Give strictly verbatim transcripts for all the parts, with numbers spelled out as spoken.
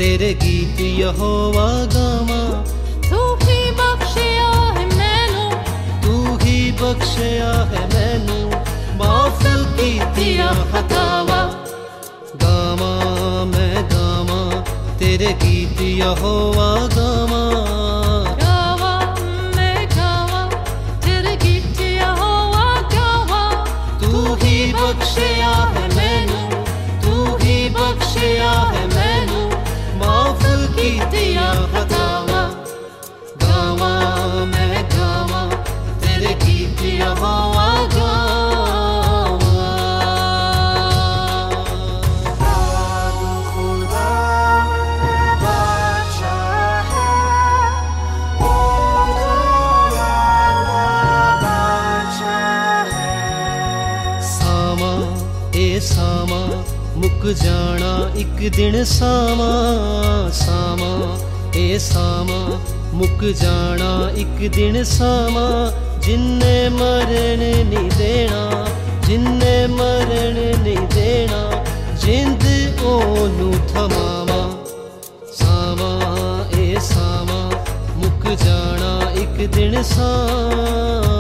तेरे गीत यहोवा गावां। तू ही बख्शिया है मैनू, तू ही बख्शिया है मैनू, माफ कीतियां खतावां। गावां मैं गावां तेरे गीत यहोवा गावां। गावां मैं गावां तेरे गीत यहोवा गावां। तू ही बख्शिया है मैनू, तू ही बख्शिया है मैनू, माफ कीतियां खतावां। गावां मैं गावां तेरे गीत यहोवा गावां। सामा मुक जाना एक दिन सामा, सामा ए सामा मुक जाना एक दिन सामा। जिन्ने मरण नहीं देना, जिन्ने मरण नहीं देना, जिंद ओनू थमावा। सामा ए सामा मुक जाना एक दिन सामा।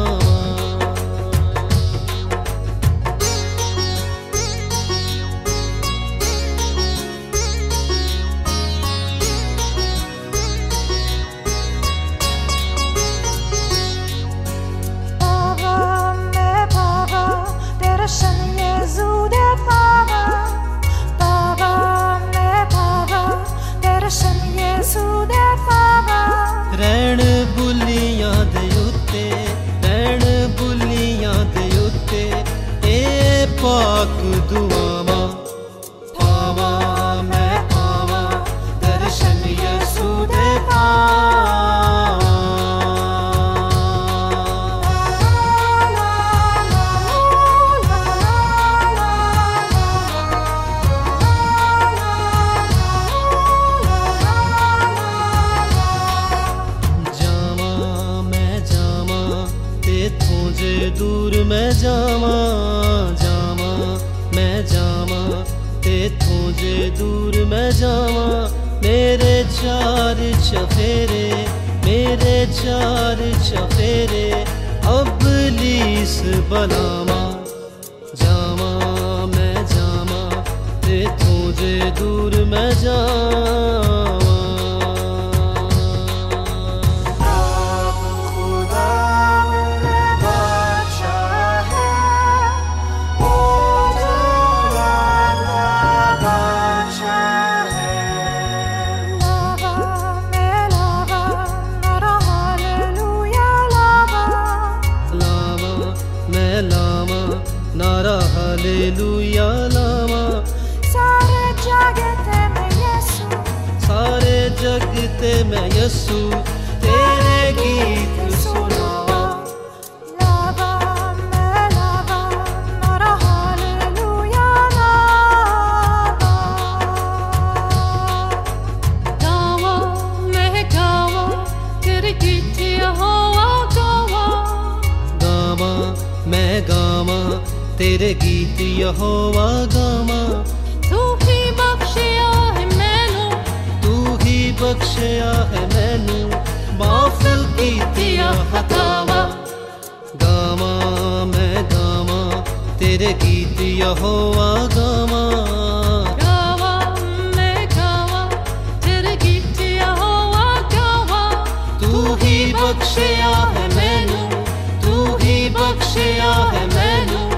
रैन बुलियां दे उत्ते, रैन बुलियां दे उत्ते, ए पाक दुआवां। पावां मैं पावां दर्शन यसू दे पावां। जे दूर मैं जावां, जावां मैं जावां तेथों जे दूर मैं जावां। मेरे चार चफेरे, मेरे चार चफेरे अबलीस बलावां। जावां मैं जावां तेथों जे दूर मैं जावां। नारा हालेलुया लावा। सारे जगते में यसू, सारे जगते में यसू तेरे गीत सुनावा। लावा मैं लावा नारा हालेलुया लावा। गावा मैं गावा तेरे गीत यहोवा गावा। गावा मैं गावा तेरे गीत यहोवा गावां। तू ही बख्शिया है मैनू, तू ही बख्शिया है मैनू, माफ कीतियां खतावां। गावां मैं गावां तेरे गीत यहोवा गावां। गावां मैं गावां तेरे गीत यहोवा गावां। तू ही बख्शिया है मैनू, तू ही बख्शिया है मैनू,